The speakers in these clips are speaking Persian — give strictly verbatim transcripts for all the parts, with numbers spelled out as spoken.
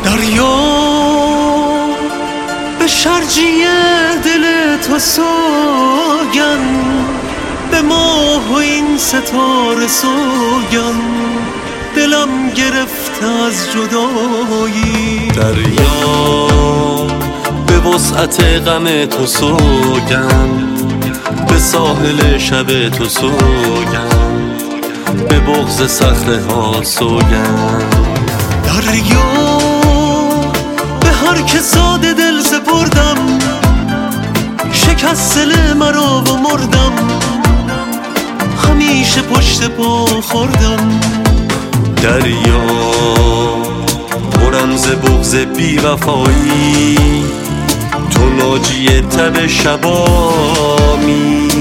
دریا به شرجی دل تو سوگن، به ماه و این ستاره سوگن، دلم گرفته از جدایی. دریا به وسعت غم تو سوگن، به ساحل شب تو سوگن، به بغض صخره ها سوگن. دریا به هر که ساده دل سپردم، شکست دل مرا و مردم، همیشه پشت پا خوردم. دریا برم ز بغض بی وفایی، تو ناجی تب شبامی.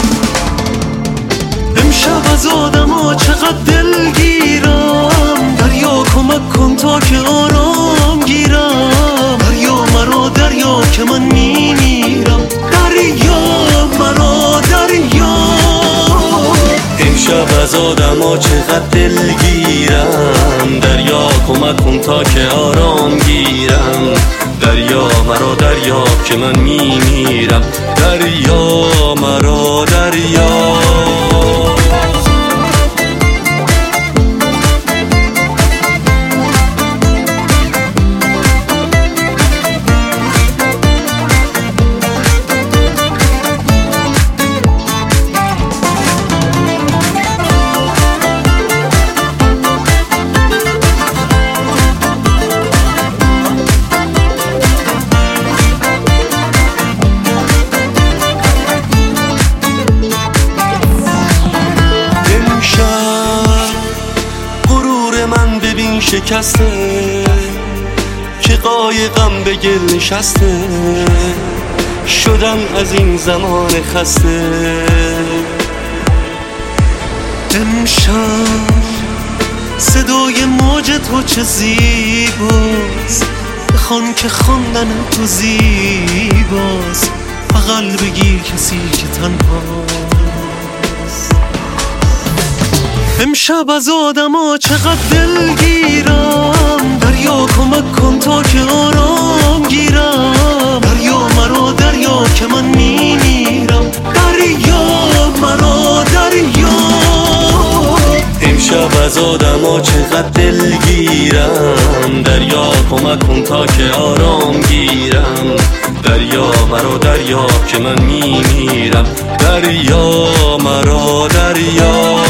امشب از آدم ها چقدر دلگیرم، دریا کمک کن تا که آرام گیرم. دریا مرا دریا که من میمیرم، دریا مرا دریا. امشب از آدم ها چقدر دلگیرم، دریا کمک کن تا که آرام گیرم. دریا مرا دریا که من میمیرم، دریا مرا دریا. من ببین شکسته که قایقم به گل نشسته، شدم از این زمان خسته. امشب صدای موج تو چه زیباست، بخوان که خواندن تو زیباست. بغل بگیر کسی که تنهاست. امشب از آدم ها چقدر دلگیرم، دریا کمک کن تا که آرام گیرم. دریا مرا دریا که من میمیرم، دریا مرا دریا. امشب از آدم ها چقدر دلگیرم، دریا کمک کن تا که آرام گیرم. دریا مرا دریا که من میمیرم، دریا مرا دریا.